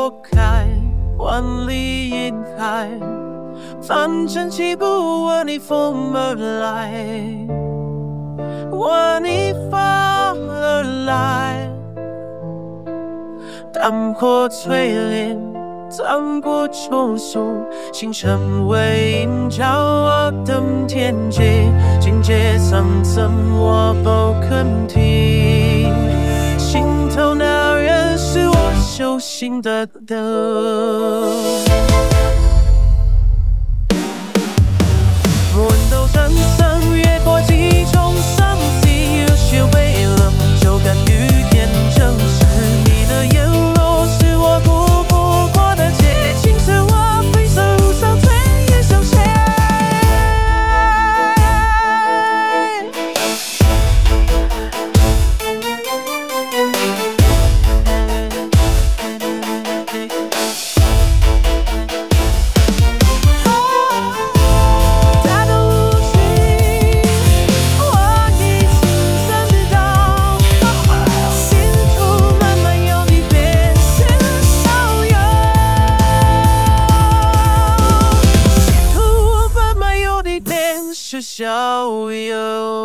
拨开万里银海，反正起不问你风而来，问你发而来，淡火淬炼，战过中枢，星辰为映照我登天际，境界苍苍我不肯停，心头那人是我修行的灯。蓦斗山上，越过几重山脊，热血为冷，就敢与天争势。你的眼眸是我渡不过的劫，青色我飞色如上，醉也相携。是逍遥。